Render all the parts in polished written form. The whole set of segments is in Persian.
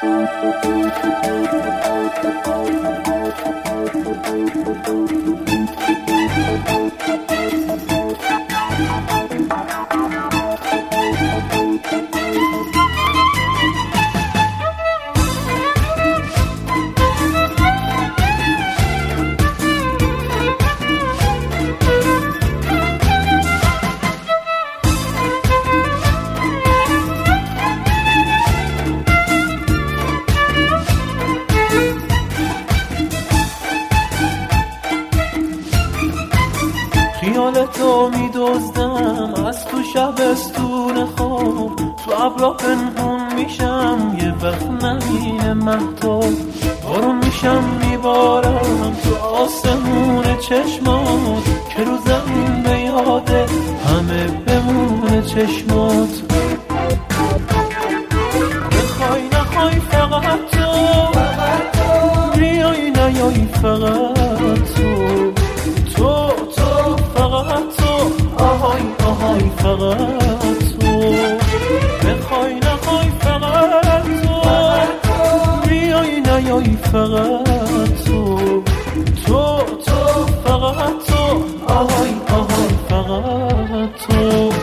خیالتو میدزدم از تو شبستون خواب، تو ابرا پنهون میشم یه وقت نمینه مهتاب، بارون میشم میبارم تو آسمون چشمات، که رو زمین به یاده همه بمونه چشمات. بخوای نخوای فقط تو بیای نیای فقط تو فقط تو آهای آهای فقط تو. بخوای نخوای فقط تو بیای نیای فقط تو فقط تو آهای آهای فقط تو.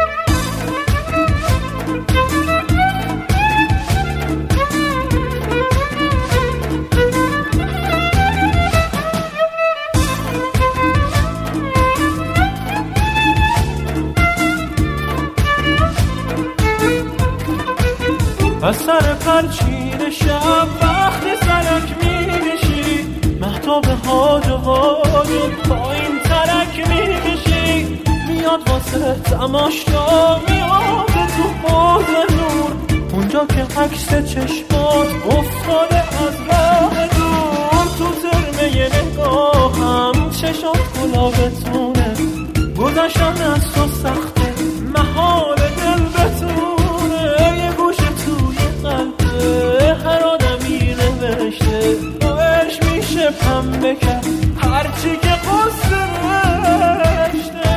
از سر پرچین شب وقتی سرک میکشی، مهتاب هاج و واج و پایین ترک میکشی، میاد واسه تماشا میاد تو حوض نور، اونجا که عکس چشمات افتاده از راه دور، تو ترمه نگاهم چشات گلابتونه، گذشتن از تو سخته محال دل بتونه، یه گوش توی قلبه هر آدمی نوشته، باش میشه پنبه کرد هرچی که قصه نوشته.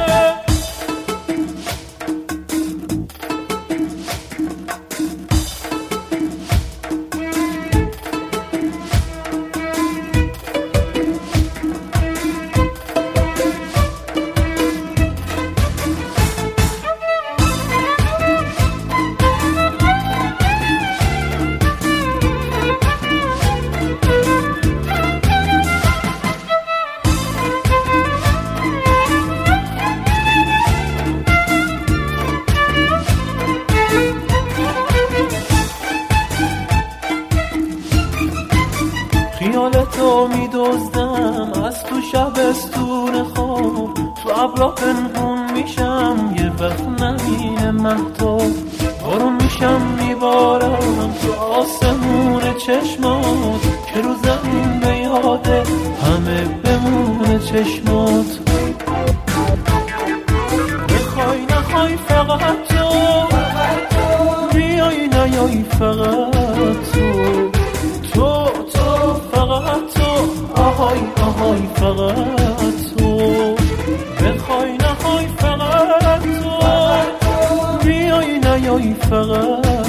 خیالتو میدزدم از تو شبستون خواب، تو ابرا پنهون میشم یه وقت نمینه مهتاب، بارون میشم میبارم تو آسمون چشمات، که رو زمین به یاده همه بمونه چشمات. بخوای نخوای فقط تو بیای نیای فقط تو فقط تو آهای آهای فقط تو. بخوای نخوای فقط تو بیای نیای فقط